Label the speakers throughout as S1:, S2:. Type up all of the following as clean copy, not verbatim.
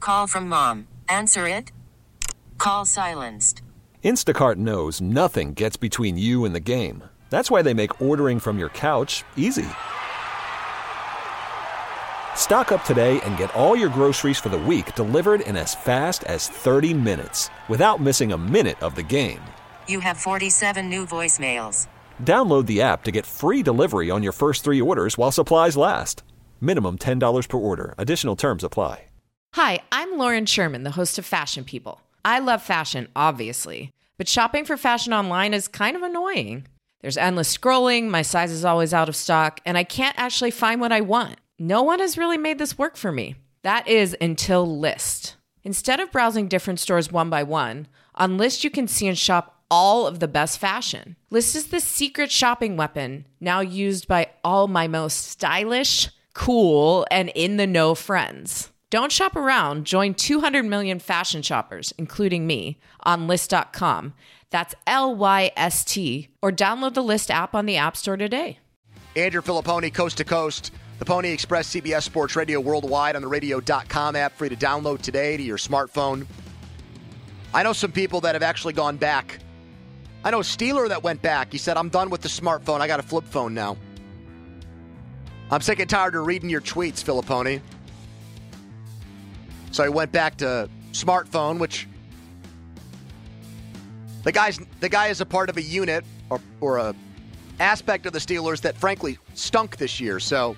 S1: Call from mom. Answer it. Call silenced.
S2: Instacart knows nothing gets between you and the game. That's why they make ordering from your couch easy. Stock up today and get all your groceries for the week delivered in as fast as 30 minutes without missing a minute of the game.
S1: You have 47 new voicemails.
S2: Download the app to get free delivery on your first 3 orders while supplies last. Minimum $10 per order. Additional terms apply.
S3: Hi, I'm Lauren Sherman, the host of Fashion People. I love fashion, obviously, but shopping for fashion online is kind of annoying. There's endless scrolling, my size is always out of stock, and I can't actually find what I want. No one has really made this work for me. That is until Lyst. Instead of browsing different stores one by one, on Lyst you can see and shop all of the best fashion. Lyst is the secret shopping weapon now used by all my most stylish, cool, and in-the-know friends. Don't shop around. Join 200 million fashion shoppers, including me, on Lyst.com. That's Lyst, or download the Lyst app on the App Store today.
S4: Andrew Filipponi, Coast to Coast. The Pony Express, CBS Sports Radio worldwide on the radio.com app, free to download today to your smartphone. I know some people that have actually gone back. I know a Steeler that went back. He said, I'm done with the smartphone. I got a flip phone now. I'm sick and tired of reading your tweets, Filipponi. So he went back to smartphone, which the guy is a part of a unit or a aspect of the Steelers that frankly stunk this year. So,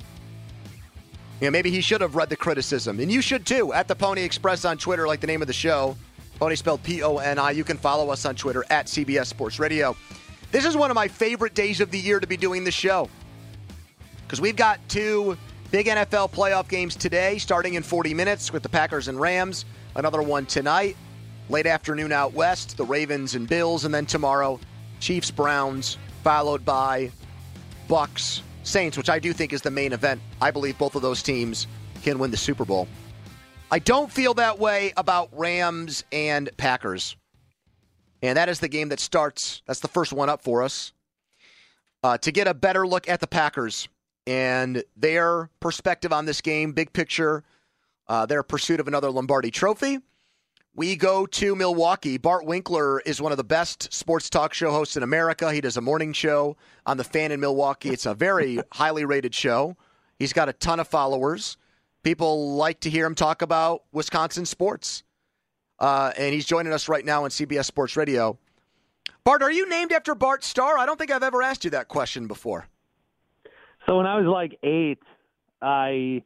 S4: maybe he should have read the criticism. And you should too, at the Pony Express on Twitter, like the name of the show. Pony spelled P-O-N-I. You can follow us on Twitter at CBS Sports Radio. This is one of my favorite days of the year to be doing the show, because we've got 2 big NFL playoff games today, starting in 40 minutes with the Packers and Rams. Another one tonight, late afternoon out west, the Ravens and Bills. And then tomorrow, Chiefs, Browns, followed by Bucks, Saints, which I do think is the main event. I believe both of those teams can win the Super Bowl. I don't feel that way about Rams and Packers. And that is the game that starts. That's the first one up for us. To get a better look at the Packers and their perspective on this game, big picture, their pursuit of another Lombardi trophy, we go to Milwaukee. Bart Winkler is one of the best sports talk show hosts in America. He does a morning show on The Fan in Milwaukee. It's a very highly rated show. He's got a ton of followers. People like to hear him talk about Wisconsin sports. And he's joining us right now on CBS Sports Radio. Bart, are you named after Bart Starr? I don't think I've ever asked you that question before.
S5: So when I was like 8, I'm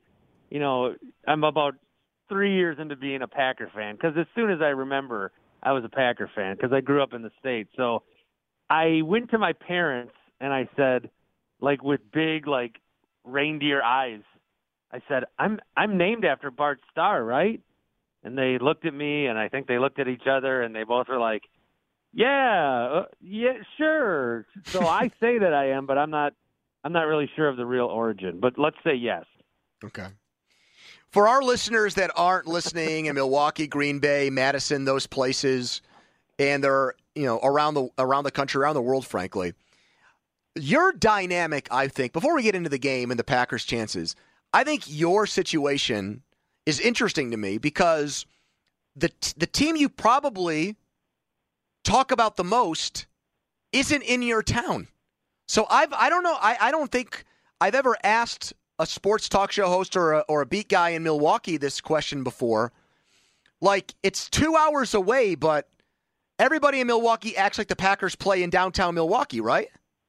S5: about 3 years into being a Packer fan, because as soon as I remember, I was a Packer fan because I grew up in the States. So I went to my parents and I said, like with big like reindeer eyes, I said, I'm named after Bart Starr, right? And they looked at me, and I think they looked at each other, and they both were like, yeah, sure. So I say that I am, but I'm not really sure of the real origin, but let's say yes.
S4: Okay. For our listeners that aren't listening in Milwaukee, Green Bay, Madison, those places, and they're, around the country, around the world, frankly, your dynamic, I think, before we get into the game and the Packers' chances, I think your situation is interesting to me because the team you probably talk about the most isn't in your town. So I don't know. I don't think I've ever asked a sports talk show host or a beat guy in Milwaukee this question before. Like, it's 2 hours away, but everybody in Milwaukee acts like the Packers play in downtown Milwaukee, right?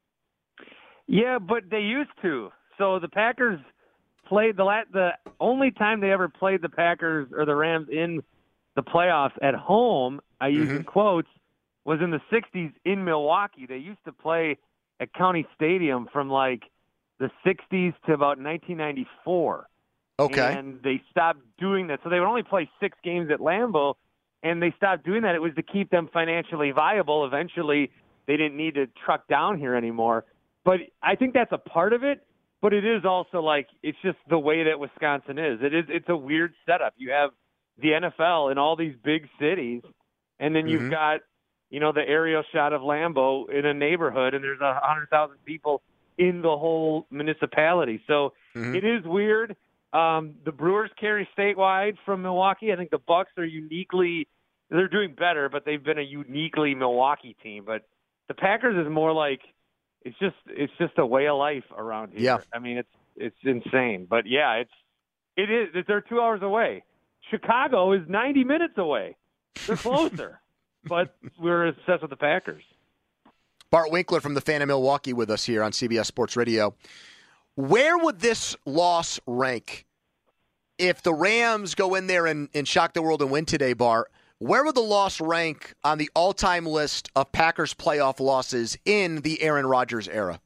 S5: Yeah, but they used to. So the Packers played the only time they ever played the Packers or the Rams in the playoffs at home, I use in quotes, was in the 60s in Milwaukee. They used to play at County Stadium from like the 60s to about 1994.
S4: Okay.
S5: And they stopped doing that. So they would only play 6 games at Lambeau, and they stopped doing that. It was to keep them financially viable. Eventually, they didn't need to truck down here anymore. But I think that's a part of it. But it is also like, it's just the way that Wisconsin is. It's a weird setup. You have the NFL in all these big cities, and then you've got, the aerial shot of Lambeau in a neighborhood, and there's 100,000 people in the whole municipality. So it is weird. The Brewers carry statewide from Milwaukee. I think the Bucks are they're doing better, but they've been a uniquely Milwaukee team. But the Packers is more like it's just a way of life around here.
S4: Yeah.
S5: I mean, it's insane. But yeah, it is. They're 2 hours away. Chicago is 90 minutes away. They're closer. But we're obsessed with the Packers.
S4: Bart Winkler from the Fan of Milwaukee with us here on CBS Sports Radio. Where would this loss rank if the Rams go in there and shock the world and win today, Bart? Where would the loss rank on the all-time list of Packers playoff losses in the Aaron Rodgers era?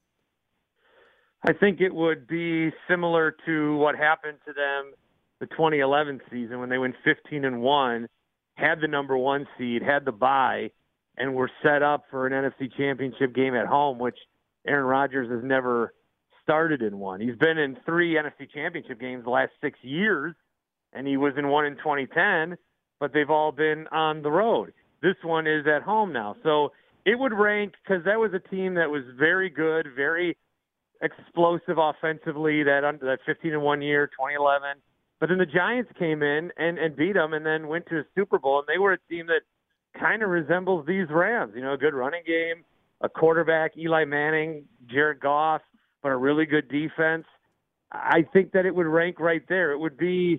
S5: I think it would be similar to what happened to them the 2011 season when they went 15-1, had the number one seed, had the bye, and were set up for an NFC Championship game at home, which Aaron Rodgers has never started in one. He's been in 3 NFC Championship games the last 6 years, and he was in one in 2010, but they've all been on the road. This one is at home now. So it would rank, because that was a team that was very good, very explosive offensively, that 15-1 year, 2011. But then the Giants came in and beat them and then went to a Super Bowl, and they were a team that kind of resembles these Rams. You know, a good running game, a quarterback, Eli Manning, Jared Goff, but a really good defense. I think that it would rank right there. It would be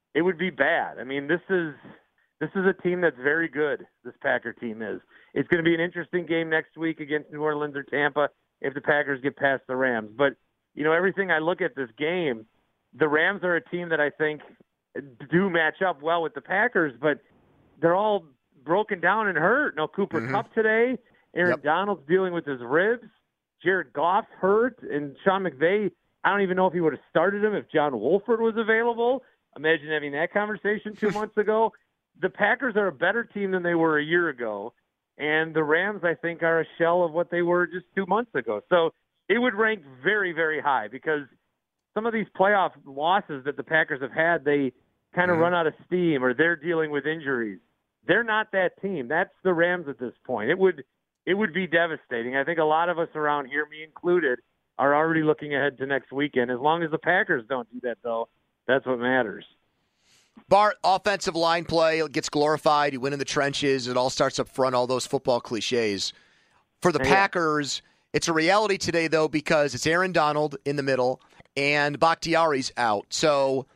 S5: bad. I mean, this is a team that's very good, this Packer team is. It's going to be an interesting game next week against New Orleans or Tampa if the Packers get past the Rams. But, you know, everything I look at this game, the Rams are a team that I think do match up well with the Packers, but they're all broken down and hurt. No Cooper Kupp today. Aaron Donald's dealing with his ribs. Jared Goff's hurt. And Sean McVay, I don't even know if he would have started him if John Wolford was available. Imagine having that conversation 2 months ago. The Packers are a better team than they were a year ago. And the Rams, I think, are a shell of what they were just 2 months ago. So it would rank very, very high because some of these playoff losses that the Packers have had, they kind of run out of steam or they're dealing with injuries. They're not that team. That's the Rams at this point. It would be devastating. I think a lot of us around here, me included, are already looking ahead to next weekend. As long as the Packers don't do that, though, that's what matters.
S4: Bart, offensive line play gets glorified. You win in the trenches. It all starts up front, all those football cliches. For the Packers, it's a reality today, though, because it's Aaron Donald in the middle and Bakhtiari's out. So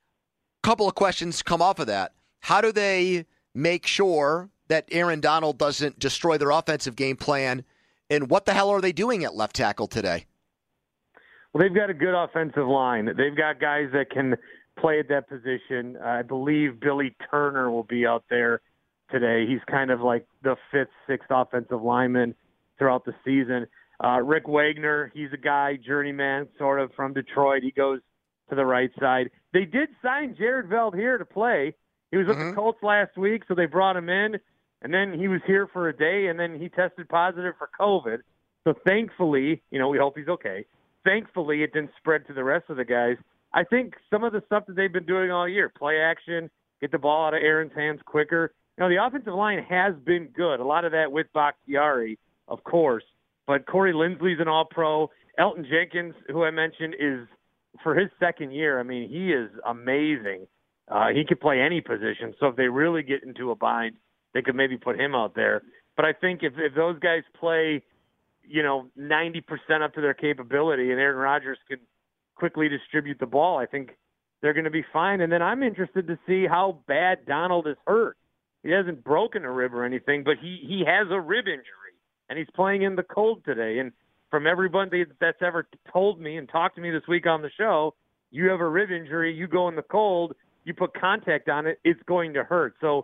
S4: a couple of questions come off of that. How do they make sure that Aaron Donald doesn't destroy their offensive game plan? And what the hell are they doing at left tackle today?
S5: Well, they've got a good offensive line. They've got guys that can play at that position. I believe Billy Turner will be out there today. He's kind of like the 5th, 6th offensive lineman throughout the season. Rick Wagner, he's a guy, journeyman, sort of from Detroit. He goes to the right side. They did sign Jared Veld here to play. He was with the Colts last week, so they brought him in. And then he was here for a day, and then he tested positive for COVID. So thankfully, you know, we hope he's okay. Thankfully, it didn't spread to the rest of the guys. I think some of the stuff that they've been doing all year, play action, get the ball out of Aaron's hands quicker. You know, the offensive line has been good. A lot of that with Bakhtiari, of course. But Corey Linsley's an all-pro. Elton Jenkins, who I mentioned, is, for his second year, I mean, he is amazing. He could play any position. So if they really get into a bind, they could maybe put him out there. But I think if those guys play, you know, 90% up to their capability and Aaron Rodgers can quickly distribute the ball, I think they're going to be fine. And then I'm interested to see how bad Donald is hurt. He hasn't broken a rib or anything, but he has a rib injury, and he's playing in the cold today. And from everybody that's ever told me and talked to me this week on the show, you have a rib injury, you go in the cold, you put contact on it, it's going to hurt. So,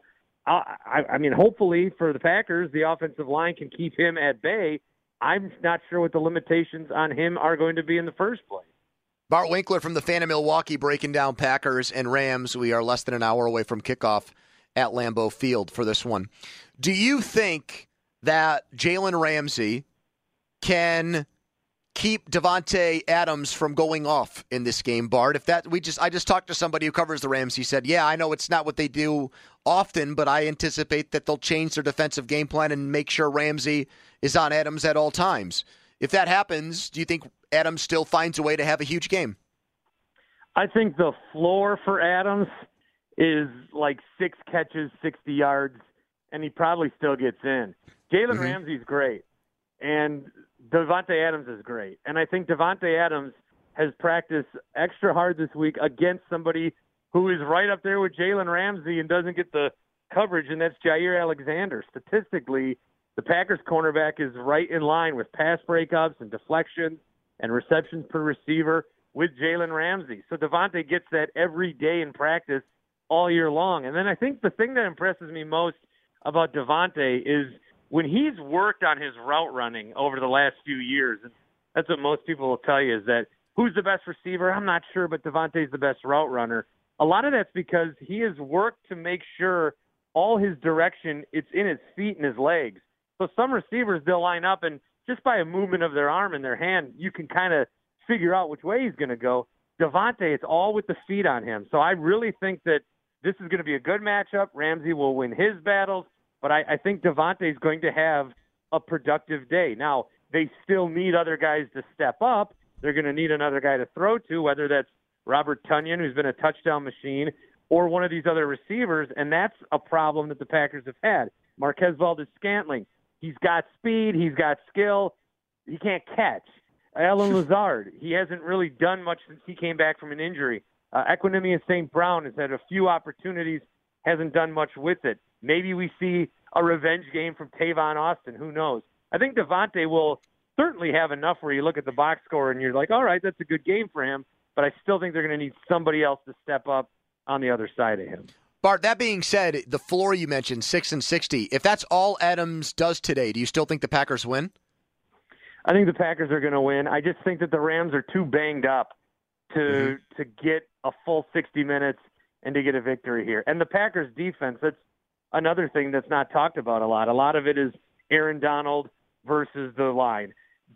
S5: I mean, hopefully for the Packers, the offensive line can keep him at bay. I'm not sure what the limitations on him are going to be in the first place.
S4: Bart Winkler from the Fan of Milwaukee breaking down Packers and Rams. We are less than an hour away from kickoff at Lambeau Field for this one. Do you think that Jalen Ramsey can keep Davante Adams from going off in this game, Bart? I just talked to somebody who covers the Rams. He said, yeah, I know it's not what they do often, but I anticipate that they'll change their defensive game plan and make sure Ramsey is on Adams at all times. If that happens, do you think Adams still finds a way to have a huge game?
S5: I think the floor for Adams is like 6 catches, 60 yards, and he probably still gets in. Jalen Ramsey's great, and Davante Adams is great. And I think Davante Adams has practiced extra hard this week against somebody who is right up there with Jalen Ramsey and doesn't get the coverage, and that's Jair Alexander. Statistically, the Packers cornerback is right in line with pass breakups and deflections and receptions per receiver with Jalen Ramsey. So Davante gets that every day in practice all year long. And then I think the thing that impresses me most about Davante is when he's worked on his route running over the last few years, and that's what most people will tell you, is that who's the best receiver? I'm not sure, but Davante's the best route runner. A lot of that's because he has worked to make sure all his direction, it's in his feet and his legs. So some receivers, they'll line up, and just by a movement of their arm and their hand, you can kind of figure out which way he's going to go. Davante, it's all with the feet on him. So I really think that this is going to be a good matchup. Ramsey will win his battles, but I think Davante is going to have a productive day. Now, they still need other guys to step up. They're going to need another guy to throw to, whether that's Robert Tonyan, who's been a touchdown machine, or one of these other receivers, and that's a problem that the Packers have had. Marquez Valdes-Scantling, he's got speed, he's got skill, he can't catch. Allen Lazard, he hasn't really done much since he came back from an injury. Equanimeous St. Brown has had a few opportunities, hasn't done much with it. Maybe we see a revenge game from Tavon Austin. Who knows? I think Davante will certainly have enough where you look at the box score and you're like, all right, that's a good game for him, but I still think they're going to need somebody else to step up on the other side of him.
S4: Bart, that being said, the floor you mentioned, 6-60, if that's all Adams does today, do you still think the Packers win?
S5: I think the Packers are going to win. I just think that the Rams are too banged up to get a full 60 minutes and to get a victory here. And the Packers defense, that's another thing that's not talked about a lot. A lot of it is Aaron Donald versus the line,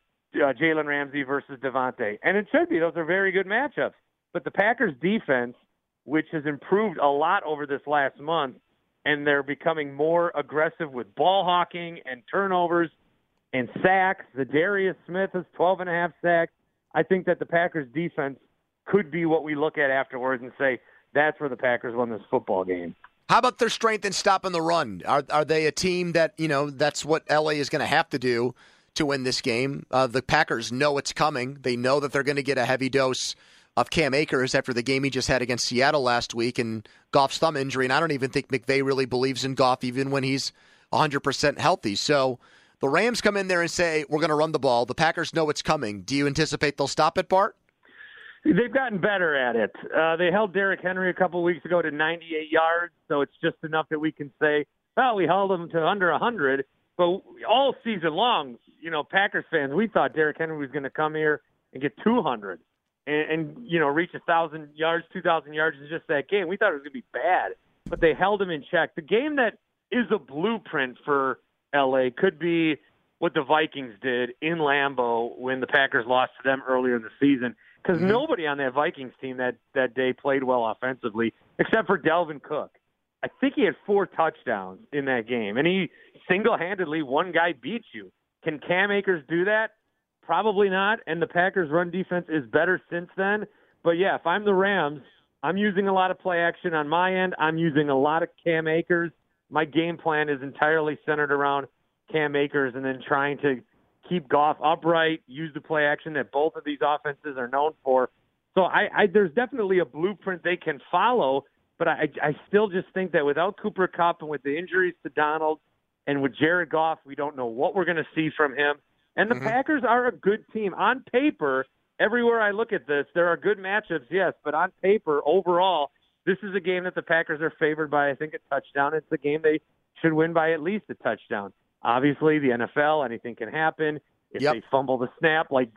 S5: Jalen Ramsey versus Davante. And it should be. Those are very good matchups. But the Packers defense, which has improved a lot over this last month, and they're becoming more aggressive with ball hawking and turnovers and sacks. The Darius Smith has 12.5 sacks. I think that the Packers defense could be what we look at afterwards and say, that's where the Packers won this football game.
S4: How about their strength in stopping the run? Are they a team that, that's what LA is going to have to do to win this game? The Packers know it's coming. They know that they're going to get a heavy dose of Cam Akers after the game he just had against Seattle last week and Goff's thumb injury. And I don't even think McVay really believes in Goff even when he's 100% healthy. So the Rams come in there and say, we're going to run the ball. The Packers know it's coming. Do you anticipate they'll stop it, Bart?
S5: They've gotten better at it. They held Derrick Henry a couple weeks ago to 98 yards, so it's just enough that we can say, well, we held him to under 100. But all season long, Packers fans, we thought Derrick Henry was going to come here and get 200 and reach 1,000 yards, 2,000 yards in just that game. We thought it was going to be bad, but they held him in check. The game that is a blueprint for L.A. could be what the Vikings did in Lambeau when the Packers lost to them earlier in the season. Because nobody on that Vikings team that day played well offensively, except for Dalvin Cook. I think he had 4 touchdowns in that game, and he single-handedly, one guy beat you. Can Cam Akers do that? Probably not, and the Packers' run defense is better since then. But, yeah, if I'm the Rams, I'm using a lot of play action on my end. I'm using a lot of Cam Akers. My game plan is entirely centered around Cam Akers and then trying to keep Goff upright, use the play action that both of these offenses are known for. So there's definitely a blueprint they can follow, but I still just think that without Cooper Kupp and with the injuries to Donald and with Jared Goff, we don't know what we're going to see from him. And the Packers are a good team. On paper, everywhere I look at this, there are good matchups, yes, but on paper, overall, this is a game that the Packers are favored by, I think, a touchdown. It's a game they should win by at least a touchdown. Obviously, the NFL, anything can happen. If they fumble the snap, like,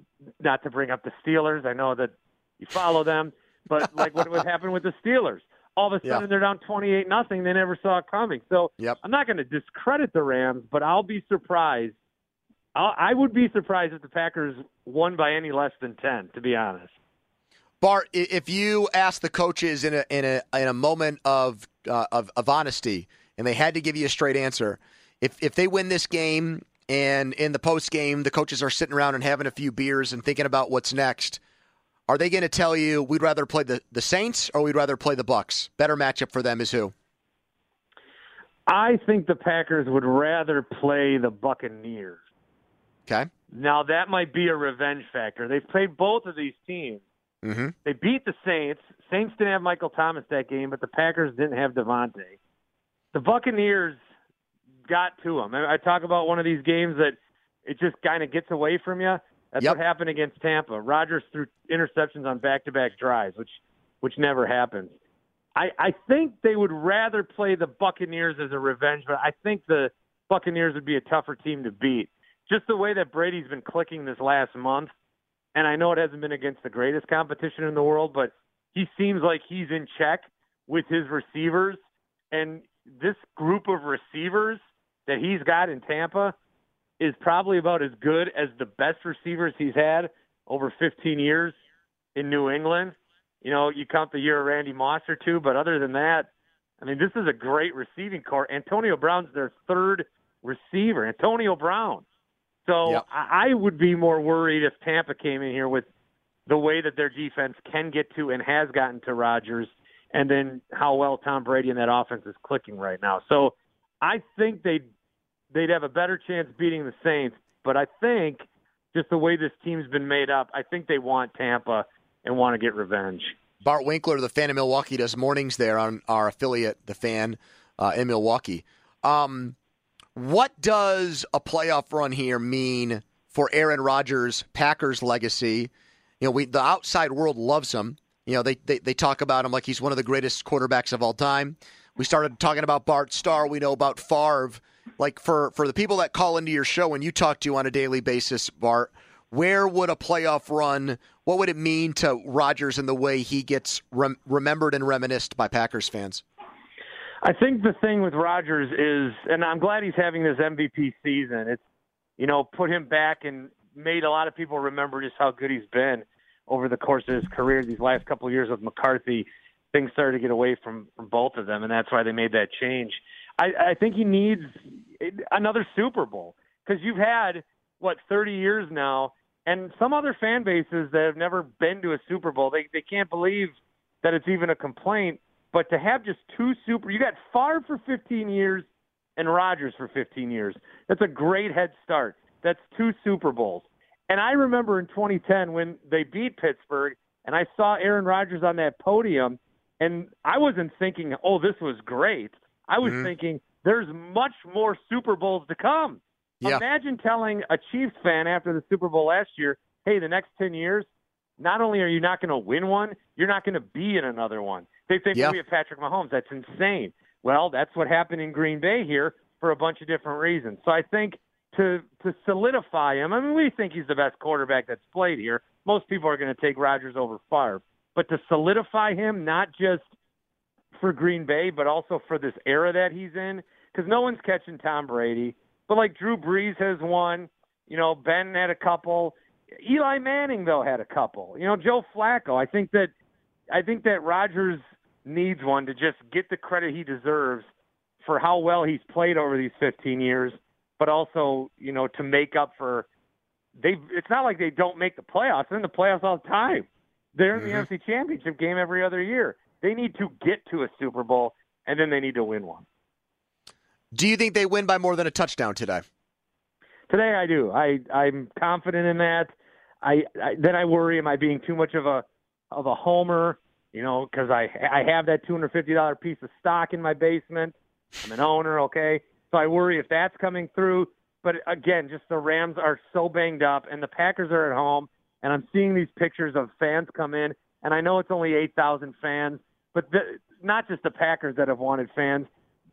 S5: not to bring up the Steelers, I know that you follow them, but like what would happen with the Steelers? All of a sudden they're down 28-0. They never saw it coming. So I'm not going to discredit the Rams, but I'll be surprised. I would be surprised if the Packers won by any less than 10, to be honest.
S4: Bart, if you ask the coaches in a moment of honesty, and they had to give you a straight answer, if they win this game and in the post game the coaches are sitting around and having a few beers and thinking about what's next, Are they going to tell you we'd rather play the Saints or we'd rather play the Bucs? Better matchup for them is who?
S5: I think the Packers would rather play the Buccaneers.
S4: Okay.
S5: Now, that might be a revenge factor. They've played both of these teams.
S4: Mm-hmm.
S5: They beat the Saints. Saints didn't have Michael Thomas that game, but the Packers didn't have Devontae. The Buccaneers got to them. I talk about one of these games that it just kind of gets away from you. That's what happened against Tampa. Rodgers threw interceptions on back-to-back drives, which never happens. I think they would rather play the Buccaneers as a revenge, but I think the Buccaneers would be a tougher team to beat. Just the way that Brady's been clicking this last month, and I know it hasn't been against the greatest competition in the world, but he seems like he's in check with his receivers. And this group of receivers that he's got in Tampa is probably about as good as the best receivers he's had over 15 years in New England. You know, you count the year of Randy Moss or two, but other than that, I mean, this is a great receiving core. Antonio Brown's their third receiver, Antonio Brown. So I would be more worried if Tampa came in here with the way that their defense can get to and has gotten to Rodgers, and then how well Tom Brady and that offense is clicking right now. So I think they'd have a better chance beating the Saints, but I think just the way this team's been made up, I think they want Tampa and want to get revenge.
S4: Bart Winkler, the Fan in Milwaukee, does mornings there on our affiliate, The Fan, in Milwaukee. What does a playoff run here mean for Aaron Rodgers' Packers legacy? You know, the outside world loves him. You know, they talk about him like he's one of the greatest quarterbacks of all time. We started talking about Bart Starr. We know about Favre. Like for the people that call into your show and you talk to on a daily basis, Bart, where would a playoff run, what would it mean to Rodgers and the way he gets remembered and reminisced by Packers fans?
S5: I think the thing with Rodgers is, and I'm glad he's having this MVP season, it's, you know, put him back and made a lot of people remember just how good he's been over the course of his career. These last couple of years with McCarthy, things started to get away from both of them, and that's why they made that change. I think he needs another Super Bowl because you've had, 30 years now, and some other fan bases that have never been to a Super Bowl, they can't believe that it's even a complaint. But to have just two you got Favre for 15 years and Rodgers for 15 years. That's a great head start. That's two Super Bowls. And I remember in 2010 when they beat Pittsburgh, and I saw Aaron Rodgers on that podium, and I wasn't thinking, oh, this was great. I was thinking there's much more Super Bowls to come. Yeah. Imagine telling a Chiefs fan after the Super Bowl last year, hey, the next 10 years, not only are you not going to win one, you're not going to be in another one. They think we have Patrick Mahomes. That's insane. Well, that's what happened in Green Bay here for a bunch of different reasons. So I think to solidify him, I mean, we think he's the best quarterback that's played here. Most people are going to take Rodgers over Favre. But to solidify him, not just for Green Bay, but also for this era that he's in, because no one's catching Tom Brady. But like Drew Brees has won, you know, Ben had a couple. Eli Manning, though, had a couple. You know, Joe Flacco. I think that Rodgers needs one to just get the credit he deserves for how well he's played over these 15 years, but also, you know, to make up for it's not like they don't make the playoffs. They're in the playoffs all the time. They're in the NFC Championship game every other year. They need to get to a Super Bowl, and then they need to win one.
S4: Do you think they win by more than a touchdown today?
S5: Today I do. I'm confident in that. Then I worry, am I being too much of a homer? You know, because I have that $250 piece of stock in my basement. I'm an owner, okay? So I worry if that's coming through. But again, just the Rams are so banged up, and the Packers are at home, and I'm seeing these pictures of fans come in, and I know it's only 8,000 fans, but not just the Packers that have wanted fans.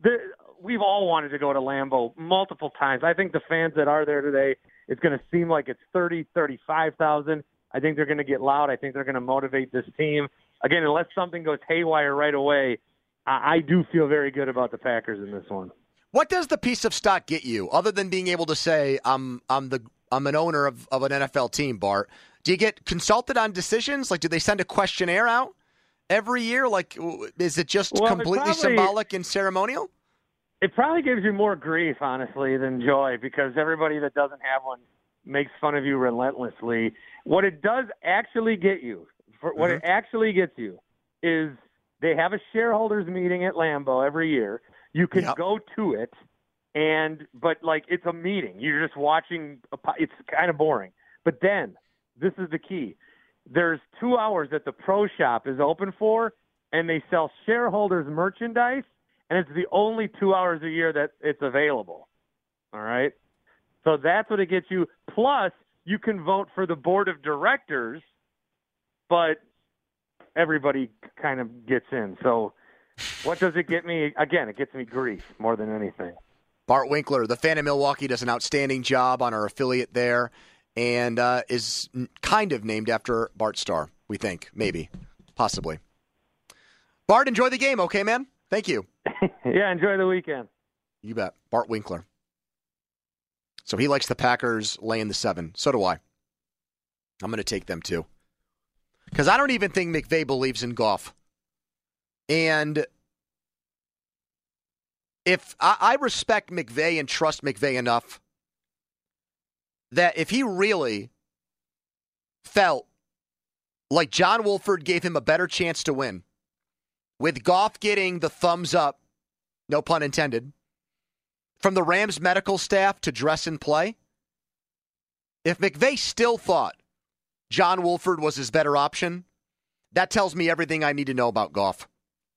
S5: We've all wanted to go to Lambeau multiple times. I think the fans that are there today, it's going to seem like it's 30, 35,000. I think they're going to get loud. I think they're going to motivate this team. Again, unless something goes haywire right away, I do feel very good about the Packers in this one.
S4: What does the piece of stock get you, other than being able to say I'm an owner of an NFL team, Bart? Do you get consulted on decisions? Like, do they send a questionnaire out every year? Like, is it just completely symbolic and ceremonial?
S5: It probably gives you more grief, honestly, than joy, because everybody that doesn't have one makes fun of you relentlessly. What it does actually get you, what it actually gets you is they have a shareholders meeting at Lambeau every year. You can go to it, but it's a meeting. You're just watching. It's kind of boring. But then, this is the key. There's 2 hours that the pro shop is open for, and they sell shareholders merchandise, and it's the only 2 hours a year that it's available. All right? So that's what it gets you. Plus, you can vote for the board of directors, but everybody kind of gets in. So what does it get me? Again, it gets me grief more than anything.
S4: Bart Winkler, the fan in Milwaukee, does an outstanding job on our affiliate there and is kind of named after Bart Starr, we think. Maybe. Possibly. Bart, enjoy the game, okay, man? Thank you.
S5: Yeah, enjoy the weekend.
S4: You bet. Bart Winkler. So he likes the Packers laying the 7. So do I. I'm going to take them too. Because I don't even think McVay believes in Goff. And if I respect McVay and trust McVay enough that if he really felt like John Wolford gave him a better chance to win, with Goff getting the thumbs up, no pun intended, from the Rams medical staff to dress and play, if McVay still thought John Wolford was his better option, that tells me everything I need to know about Goff.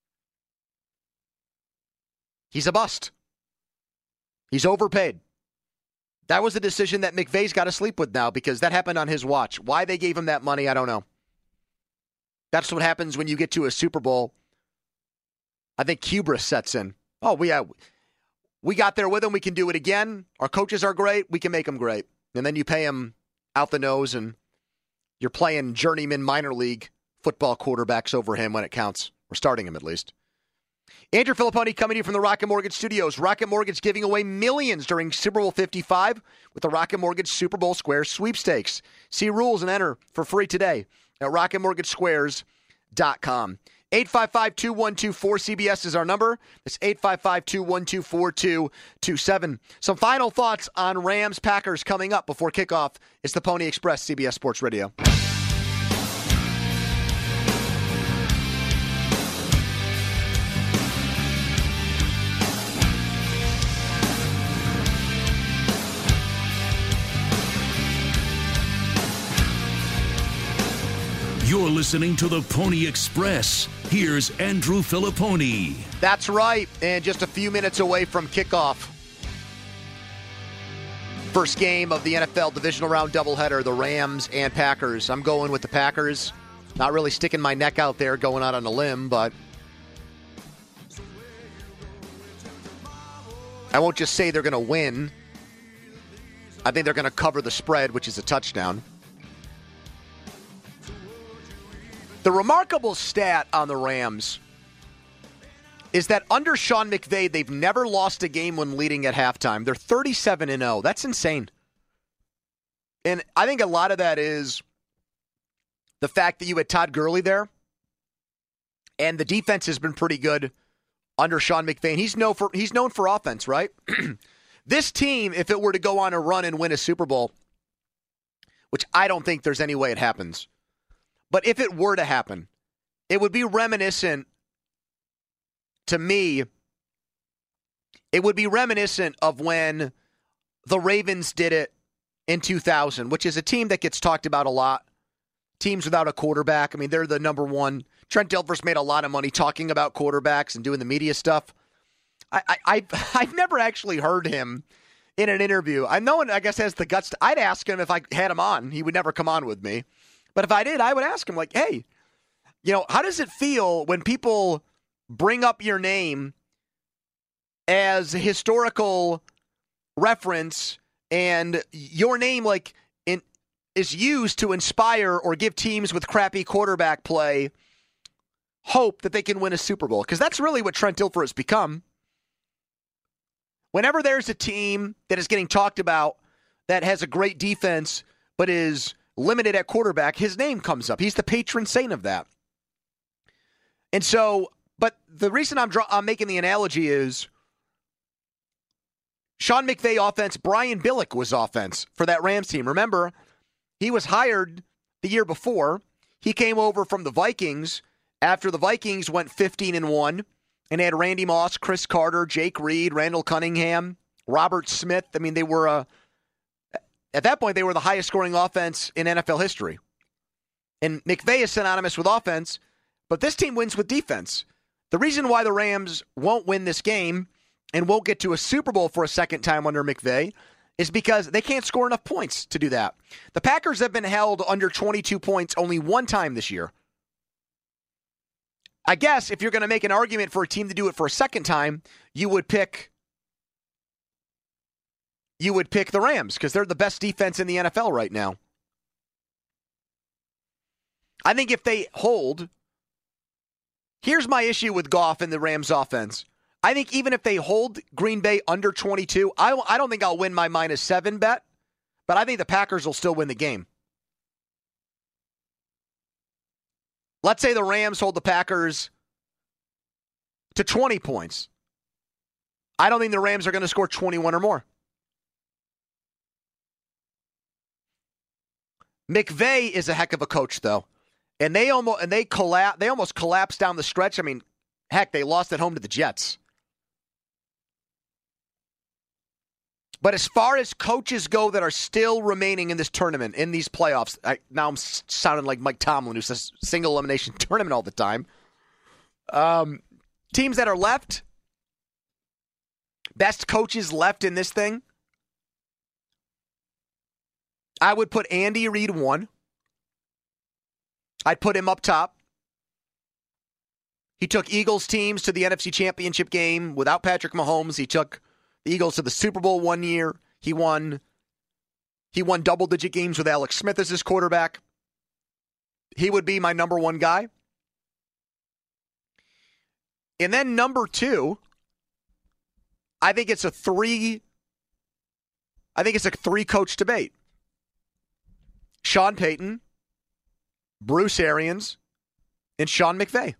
S4: He's a bust. He's overpaid. That was a decision that McVay's got to sleep with now because that happened on his watch. Why they gave him that money, I don't know. That's what happens when you get to a Super Bowl. I think hubris sets in. Oh, we got there with him. We can do it again. Our coaches are great. We can make them great. And then you pay him out the nose and you're playing journeyman minor league football quarterbacks over him when it counts. We're starting him at least. Andrew Filipponi coming to you from the Rocket Mortgage Studios. Rocket Mortgage giving away millions during Super Bowl 55 with the Rocket Mortgage Super Bowl Squares sweepstakes. See rules and enter for free today at rocketmortgagesquares.com. 855-2124-CBS is our number. That's 855-212-4227. Some final thoughts on Rams-Packers coming up before kickoff. It's the Pony Express, CBS Sports Radio.
S6: You're listening to the Pony Express. Here's Andrew Filipponi.
S4: That's right, and just a few minutes away from kickoff. First game of the NFL Divisional Round doubleheader, the Rams and Packers. I'm going with the Packers. Not really sticking my neck out there, going out on a limb, but I won't just say they're going to win. I think they're going to cover the spread, which is a touchdown. The remarkable stat on the Rams is that under Sean McVay, they've never lost a game when leading at halftime. They're 37-0. That's insane. And I think a lot of that is the fact that you had Todd Gurley there, and the defense has been pretty good under Sean McVay. And he's known for offense, right? This team, if it were to go on a run and win a Super Bowl, which I don't think there's any way it happens, but if it were to happen, it would be reminiscent, to me, it would be reminiscent of when the Ravens did it in 2000, which is a team that gets talked about a lot. Teams without a quarterback. I mean, they're the number one. Trent Dilfer's made a lot of money talking about quarterbacks and doing the media stuff. I've never actually heard him in an interview. No one, I guess, has the guts to. I'd ask him if I had him on. He would never come on with me. But if I did, I would ask him, like, hey, how does it feel when people bring up your name as a historical reference and your name, is used to inspire or give teams with crappy quarterback play hope that they can win a Super Bowl? Because that's really what Trent Dilfer has become. Whenever there's a team that is getting talked about that has a great defense but is limited at quarterback, his name comes up. He's the patron saint of that. And so, but the reason I'm making the analogy is Sean McVay offense, Brian Billick was offense for that Rams team. Remember, he was hired the year before. He came over from the Vikings after the Vikings went 15-1 and had Randy Moss, Chris Carter, Jake Reed, Randall Cunningham, Robert Smith. I mean, they were, at that point, they were the highest scoring offense in NFL history. And McVay is synonymous with offense, but this team wins with defense. The reason why the Rams won't win this game and won't get to a Super Bowl for a second time under McVay is because they can't score enough points to do that. The Packers have been held under 22 points only one time this year. I guess if you're going to make an argument for a team to do it for a second time, you would pick the Rams because they're the best defense in the NFL right now. I think if they hold, here's my issue with Goff and the Rams offense. I think even if they hold Green Bay under 22, I don't think I'll win my -7 bet, but I think the Packers will still win the game. Let's say the Rams hold the Packers to 20 points. I don't think the Rams are going to score 21 or more. McVay is a heck of a coach, though. And they almost collapsed down the stretch. I mean, heck, they lost at home to the Jets. But as far as coaches go that are still remaining in this tournament, in these playoffs, now I'm sounding like Mike Tomlin, who says single elimination tournament all the time. Teams that are left, best coaches left in this thing, I would put Andy Reid 1. I'd put him up top. He took Eagles teams to the NFC Championship game without Patrick Mahomes. He took the Eagles to the Super Bowl one year. He won double-digit games with Alex Smith as his quarterback. He would be my number one guy. And then number 2, I think it's a three-coach debate. Sean Payton, Bruce Arians, and Sean McVay.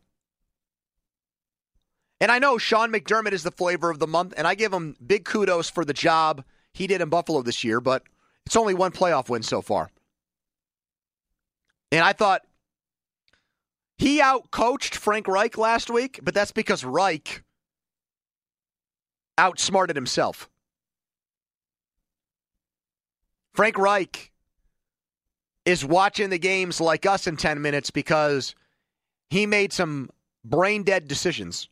S4: And I know Sean McDermott is the flavor of the month, and I give him big kudos for the job he did in Buffalo this year, but it's only one playoff win so far. And I thought he out-coached Frank Reich last week, but that's because Reich outsmarted himself. Frank Reich is watching the games like us in 10 minutes because he made some brain-dead decisions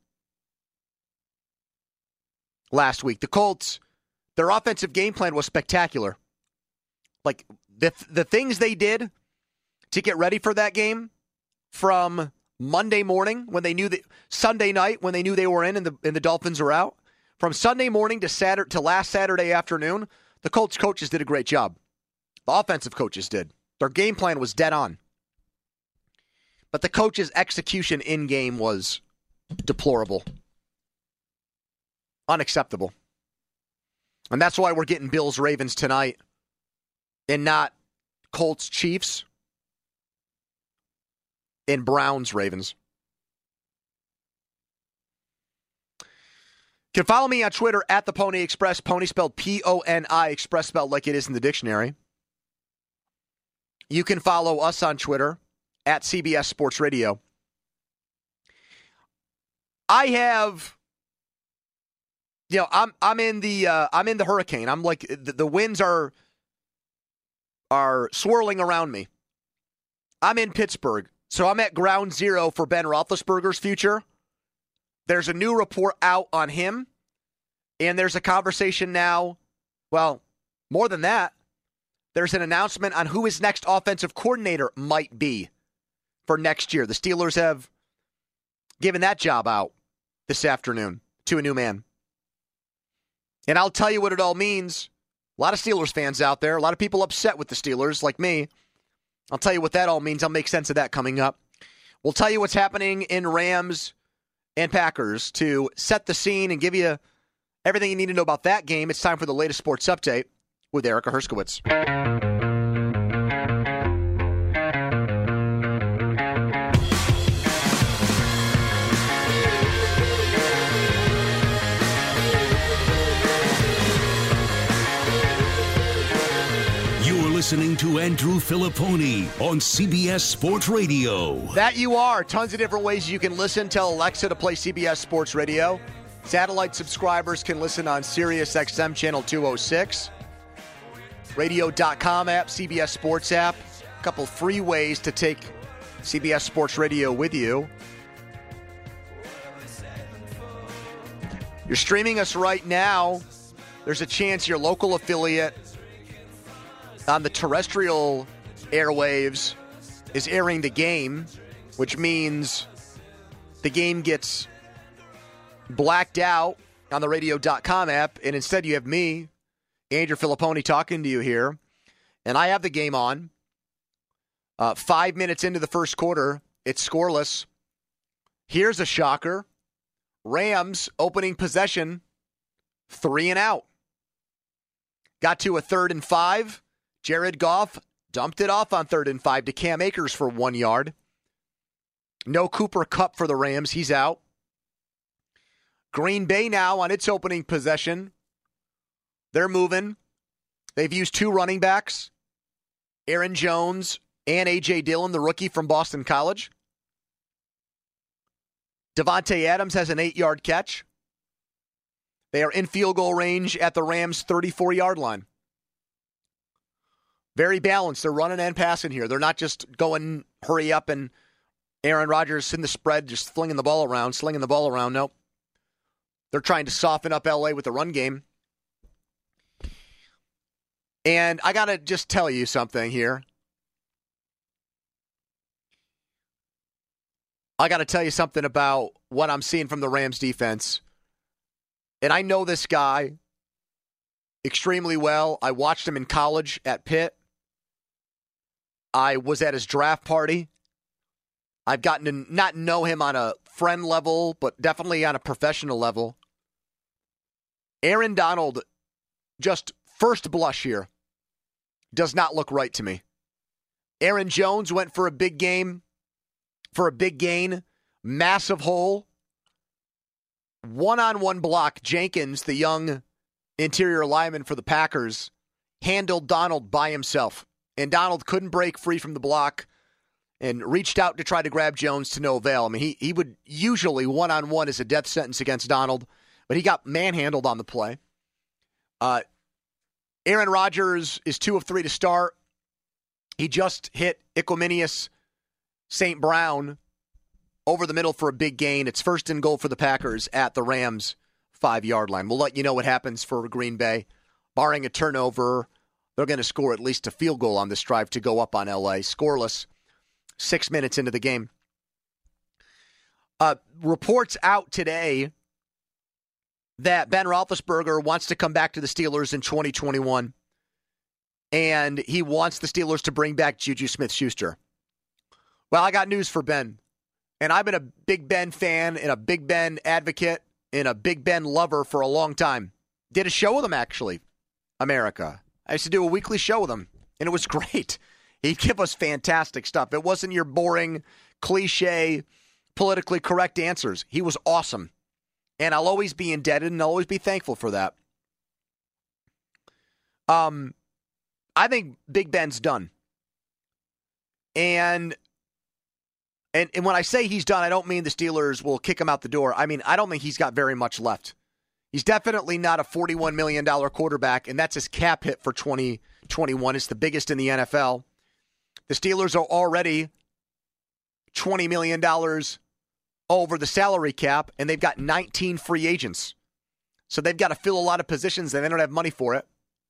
S4: last week. The Colts, their offensive game plan was spectacular. Like, the things they did to get ready for that game from Monday morning when they knew that Sunday night when they knew they were in and the Dolphins were out, from Sunday morning to last Saturday afternoon, the Colts coaches did a great job. The offensive coaches did. Their game plan was dead on. But the coach's execution in-game was deplorable. Unacceptable. And that's why we're getting Bills-Ravens tonight and not Colts-Chiefs and Browns-Ravens. You can follow me on Twitter at the Pony Express. Pony spelled P-O-N-I, Express spelled like it is in the dictionary. You can follow us on Twitter at CBS Sports Radio. I have, I'm in the hurricane. I'm like the winds are swirling around me. I'm in Pittsburgh, so I'm at ground zero for Ben Roethlisberger's future. There's a new report out on him, and there's a conversation now. Well, more than that. There's an announcement on who his next offensive coordinator might be for next year. The Steelers have given that job out this afternoon to a new man. And I'll tell you what it all means. A lot of Steelers fans out there, a lot of people upset with the Steelers like me. I'll tell you what that all means. I'll make sense of that coming up. We'll tell you what's happening in Rams and Packers to set the scene and give you everything you need to know about that game. It's time for the latest sports update with Erica Herskowitz.
S6: listening to Andrew Filipponi on CBS Sports Radio.
S4: That you are. Tons of different ways you can listen. Tell Alexa to play CBS Sports Radio. Satellite subscribers can listen on Sirius XM Channel 206. Radio.com app, CBS Sports app. A couple free ways to take CBS Sports Radio with you. You're streaming us right now. There's a chance your local affiliate on the terrestrial airwaves is airing the game, which means the game gets blacked out on the radio.com app, and instead you have me, Andrew Filipponi, talking to you here, and I have the game on. 5 minutes into the first quarter, it's scoreless. Here's a shocker. Rams opening possession, 3 and out. Got to a 3rd and 5. Jared Goff dumped it off on 3rd and 5 to Cam Akers for 1 yard. No Cooper Kupp for the Rams. He's out. Green Bay now on its opening possession. They're moving. They've used 2 running backs, Aaron Jones and A.J. Dillon, the rookie from Boston College. Devontae Adams has an 8-yard catch. They are in field goal range at the Rams' 34-yard line. Very balanced. They're running and passing here. They're not just going hurry up and Aaron Rodgers in the spread, just slinging the ball around. Nope. They're trying to soften up L.A. with the run game. And I got to just tell you something here. I got to tell you something about what I'm seeing from the Rams defense. And I know this guy extremely well. I watched him in college at Pitt. I was at his draft party. I've gotten to not know him on a friend level, but definitely on a professional level. Aaron Donald, just first blush here, does not look right to me. Aaron Jones went for a big game, for a big gain, massive hole. One-on-one block. Jenkins, the young interior lineman for the Packers, handled Donald by himself. And Donald couldn't break free from the block and reached out to try to grab Jones to no avail. I mean, he would usually one-on-one is a death sentence against Donald, but he got manhandled on the play. Aaron Rodgers is 2 of 3 to start. He just hit Equanimeous St. Brown over the middle for a big gain. It's 1st and goal for the Packers at the Rams' 5-yard line. We'll let you know what happens for Green Bay. Barring a turnover, they're going to score at least a field goal on this drive to go up on L.A. Scoreless, 6 minutes into the game. Reports out today that Ben Roethlisberger wants to come back to the Steelers in 2021, and he wants the Steelers to bring back Juju Smith-Schuster. Well, I got news for Ben, and I've been a Big Ben fan and a Big Ben advocate and a Big Ben lover for a long time. Did a show with him, actually, America. I used to do a weekly show with him, and it was great. He'd give us fantastic stuff. It wasn't your boring, cliche, politically correct answers. He was awesome. And I'll always be indebted, and I'll always be thankful for that. I think Big Ben's done. And when I say he's done, I don't mean the Steelers will kick him out the door. I mean, I don't think he's got very much left. He's definitely not a $41 million quarterback, and that's his cap hit for 2021. It's the biggest in the NFL. The Steelers are already $20 million over the salary cap, and they've got 19 free agents. So they've got to fill a lot of positions, and they don't have money for it.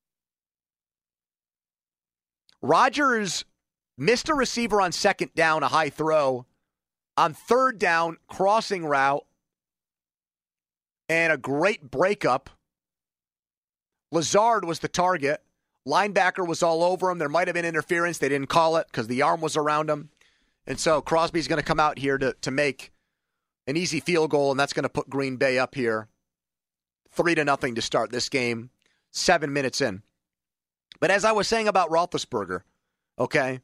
S4: Rodgers missed a receiver on 2nd down, a high throw. On 3rd down, crossing route, and a great breakup. Lazard was the target. Linebacker was all over him. There might have been interference. They didn't call it because the arm was around him. And so Crosby's going to come out here to make an easy field goal, and that's going to put Green Bay up here 3-0 to start this game, 7 minutes in. But as I was saying about Roethlisberger, okay,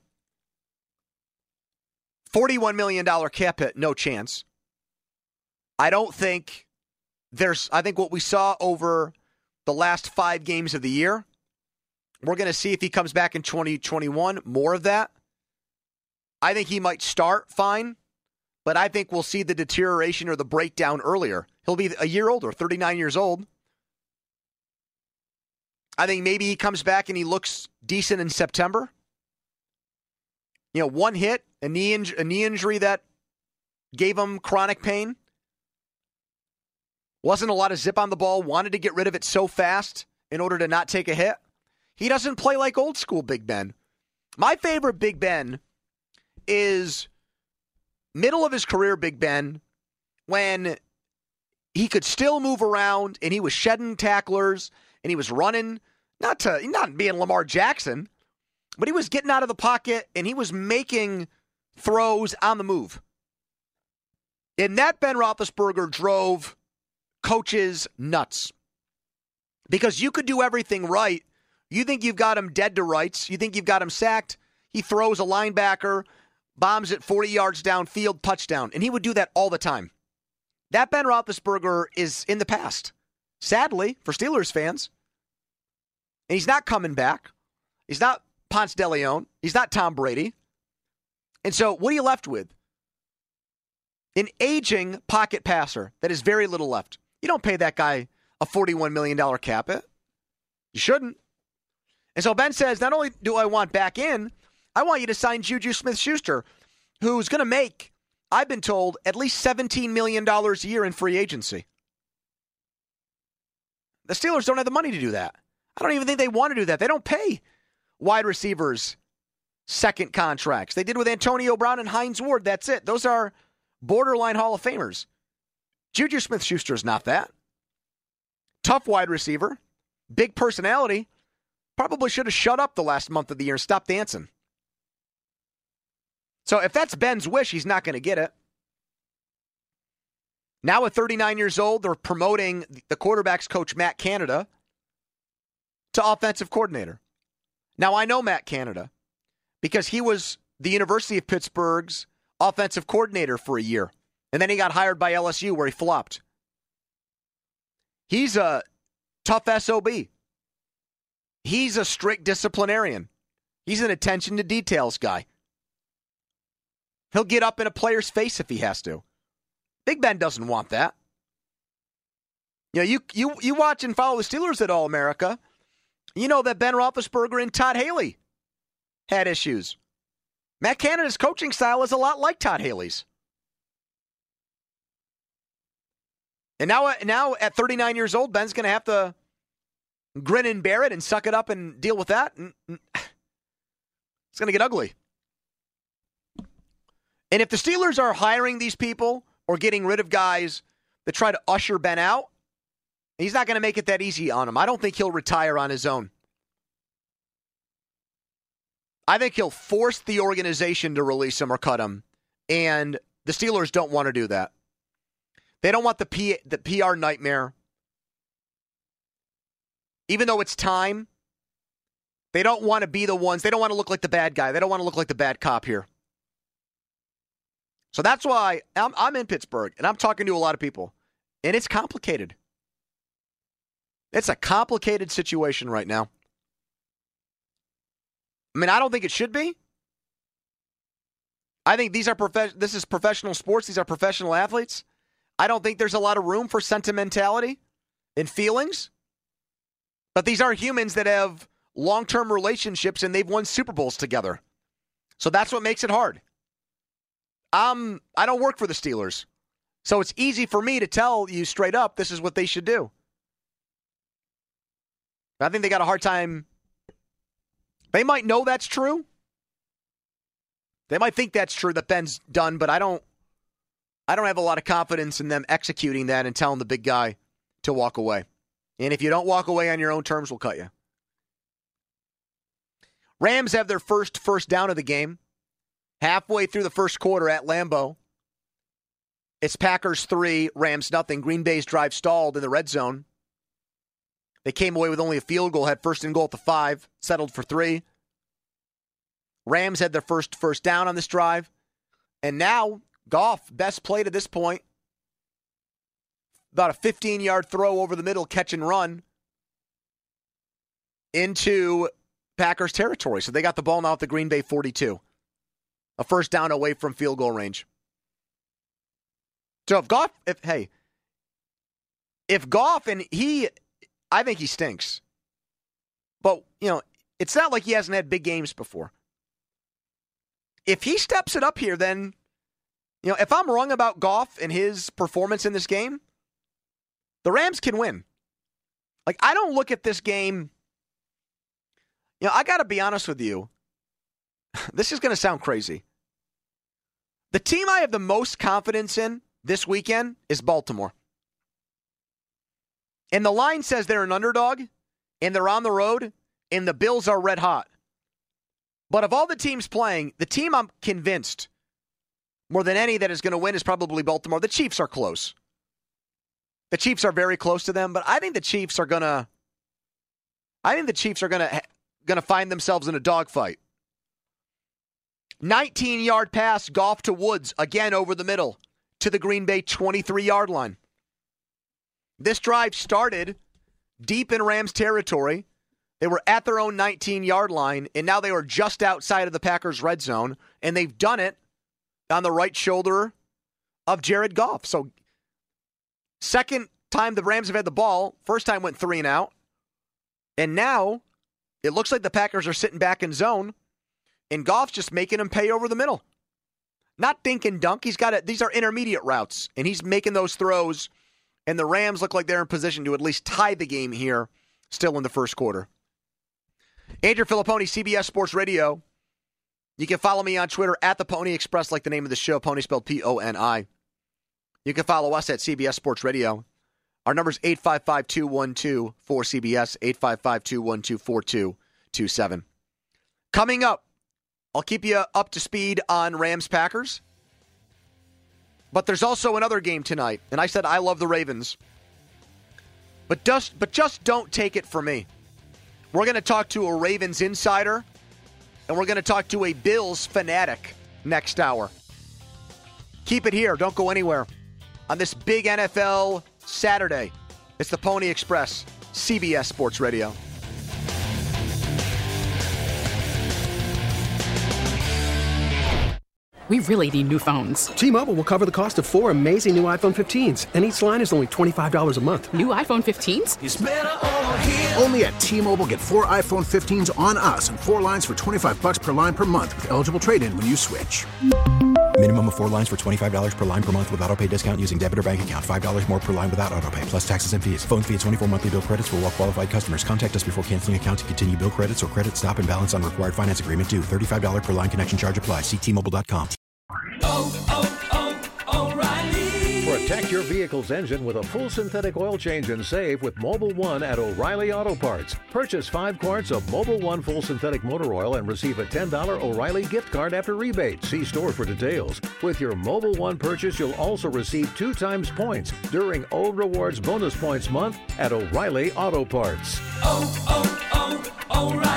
S4: $41 million cap hit, no chance. I think what we saw over the last 5 games of the year We're going to see if he comes back in 2021, more of that. I think he might start fine, but I think we'll see the deterioration or the breakdown earlier. He'll be a year older, 39 years old. I think maybe he comes back and he looks decent in September. One hit, a knee injury that gave him chronic pain. Wasn't a lot of zip on the ball, wanted to get rid of it so fast in order to not take a hit. He doesn't play like old school Big Ben. My favorite Big Ben is middle of his career Big Ben, when he could still move around and he was shedding tacklers and he was running, not being Lamar Jackson, but he was getting out of the pocket and he was making throws on the move. And that Ben Roethlisberger drove coaches nuts, because you could do everything right. You think you've got him dead to rights. You think you've got him sacked. He throws a linebacker, bombs it 40 yards downfield, touchdown. And he would do that all the time. That Ben Roethlisberger is in the past, sadly, for Steelers fans. And he's not coming back. He's not Ponce de Leon. He's not Tom Brady. And so what are you left with? An aging pocket passer that has very little left. You don't pay that guy a $41 million cap hit. You shouldn't. And so Ben says, not only do I want back in, I want you to sign Juju Smith-Schuster, who's going to make, I've been told, at least $17 million a year in free agency. The Steelers don't have the money to do that. I don't even think they want to do that. They don't pay wide receivers second contracts. They did with Antonio Brown and Hines Ward. That's it. Those are borderline Hall of Famers. Juju Smith-Schuster is not that. Tough wide receiver. Big personality. Probably should have shut up the last month of the year and stopped dancing. So if that's Ben's wish, he's not going to get it. Now at 39 years old, they're promoting the quarterback's coach, Matt Canada, to offensive coordinator. Now, I know Matt Canada because he was the University of Pittsburgh's offensive coordinator for a year. And then he got hired by LSU where he flopped. He's a tough SOB. He's a strict disciplinarian. He's an attention to details guy. He'll get up in a player's face if he has to. Big Ben doesn't want that. You watch and follow the Steelers at All-America. You know that Ben Roethlisberger and Todd Haley had issues. Matt Canada's coaching style is a lot like Todd Haley's. And now at 39 years old, Ben's going to have to grin and bear it and suck it up and deal with that. It's going to get ugly. And if the Steelers are hiring these people or getting rid of guys that try to usher Ben out, he's not going to make it that easy on him. I don't think he'll retire on his own. I think he'll force the organization to release him or cut him. And the Steelers don't want to do that. They don't want the PR nightmare. Even though it's time, they don't want to be the ones. They don't want to look like the bad guy. They don't want to look like the bad cop here. So that's why I'm in Pittsburgh, and I'm talking to a lot of people. And it's complicated. It's a complicated situation right now. I mean, I don't think it should be. I think this is professional sports. These are professional athletes. I don't think there's a lot of room for sentimentality and feelings. But these are humans that have long-term relationships, and they've won Super Bowls together. So that's what makes it hard. I don't work for the Steelers. So it's easy for me to tell you straight up this is what they should do. I think they got a hard time. They might know that's true. They might think that's true that Ben's done, but I don't have a lot of confidence in them executing that and telling the big guy to walk away. And if you don't walk away on your own terms, we'll cut you. Rams have their first down of the game. Halfway through the first quarter at Lambeau. It's Packers 3, Rams nothing. Green Bay's drive stalled in the red zone. They came away with only a field goal, had first and goal at the 5, settled for 3. Rams had their first down on this drive. And now, Goff, best play to this point. About a 15-yard throw over the middle, catch and run into Packers territory. So they got the ball now at the Green Bay 42. A first down away from field goal range. So if Goff, and I think he stinks. But, it's not like he hasn't had big games before. If he steps it up here, then, if I'm wrong about Goff and his performance in this game, the Rams can win. Like, I don't look at this game. I got to be honest with you. This is going to sound crazy. The team I have the most confidence in this weekend is Baltimore. And the line says they're an underdog, and they're on the road, and the Bills are red hot. But of all the teams playing, the team I'm convinced more than any that is going to win is probably Baltimore. The Chiefs are close. The Chiefs are very close to them, but I think the Chiefs are going to find themselves in a dogfight. 19-yard pass, Goff to Woods, again over the middle, to the Green Bay 23-yard line. This drive started deep in Rams territory. They were at their own 19-yard line, and now they are just outside of the Packers' red zone, and they've done it on the right shoulder of Jared Goff. So, second time the Rams have had the ball, first time went 3 and out, and now it looks like the Packers are sitting back in zone, and Goff's just making them pay over the middle. Not dink and dunk. These are intermediate routes, and he's making those throws, and the Rams look like they're in position to at least tie the game here still in the first quarter. Andrew Filipponi, CBS Sports Radio. You can follow me on Twitter at the Pony Express, like the name of the show, Pony spelled Poni. You can follow us at CBS Sports Radio. Our number is 855-212-4CBS, 855-212-4227. Coming up, I'll keep you up to speed on Rams-Packers. But there's also another game tonight. And I said I love the Ravens. But just don't take it from me. We're going to talk to a Ravens insider. And we're going to talk to a Bills fanatic next hour. Keep it here. Don't go anywhere. On this big NFL Saturday, it's the Pony Express, CBS Sports Radio.
S7: We really need new phones.
S8: T-Mobile will cover the cost of 4 amazing new iPhone 15s, and each line is only $25 a month.
S7: New iPhone 15s?
S9: It's better over here. Only at T-Mobile, get 4 iPhone 15s on us and 4 lines for $25 per line per month with eligible trade-in when you switch.
S10: Minimum of 4 lines for $25 per line per month with autopay discount using debit or bank account. $5 more per line without autopay, plus taxes and fees. Phone fee at 24 monthly bill credits for well-qualified customers. Contact us before canceling account to continue bill credits or credit stop and balance on required finance agreement due. $35 per line connection charge applies. See T-Mobile.com.
S11: O'Reilly. Protect your vehicle's engine with a full synthetic oil change and save with Mobil 1 at O'Reilly Auto Parts. Purchase 5 quarts of Mobil 1 full synthetic motor oil and receive a $10 O'Reilly gift card after rebate. See store for details. With your Mobil 1 purchase, you'll also receive 2 times points during O Rewards Bonus Points Month at O'Reilly Auto Parts.
S12: O'Reilly.